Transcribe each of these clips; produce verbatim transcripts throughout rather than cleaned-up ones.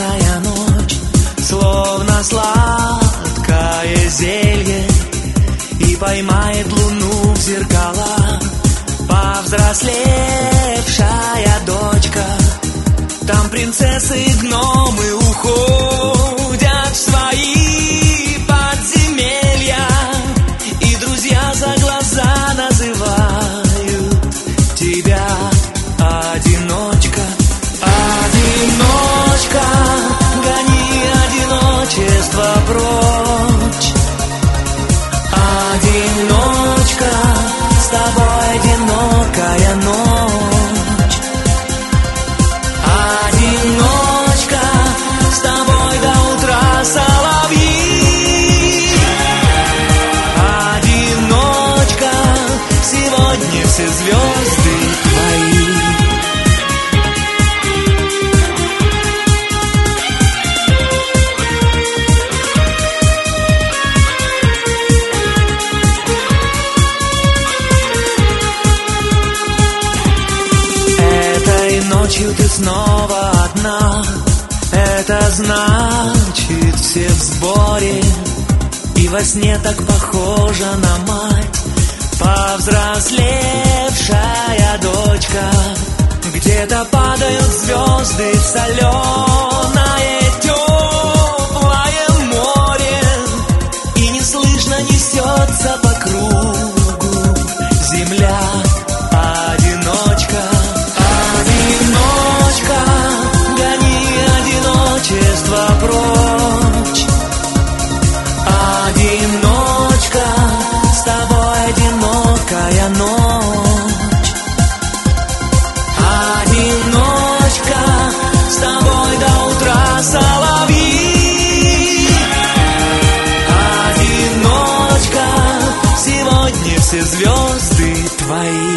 ясная ночь, словно сладкое зелье, и поймает луну в зеркала повзрослевшая дочка. Там принцессы и гномы уходят в свои подземелья, и друзья за глаза называют тебя одиночка. Одиночка, гони одиночество прочь. Одиночка, с тобой одинокая ночь. Одиночка, с тобой до утра соловьи. Одиночка, сегодня все звезды твои. Ночью ты снова одна, это значит все в сборе, и во сне так похожа на мать повзрослевшая дочка. Где-то падают звезды в соленое теплое море, и неслышно несется по кругу земля. Одиночка, одиночка, гони одиночество прочь. Одиночка, с тобой одинокая ночь. Одиночка, с тобой до утра соловьи. Одиночка, сегодня все звезды твои.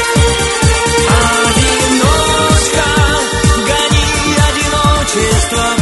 Одиночка, гони одиночество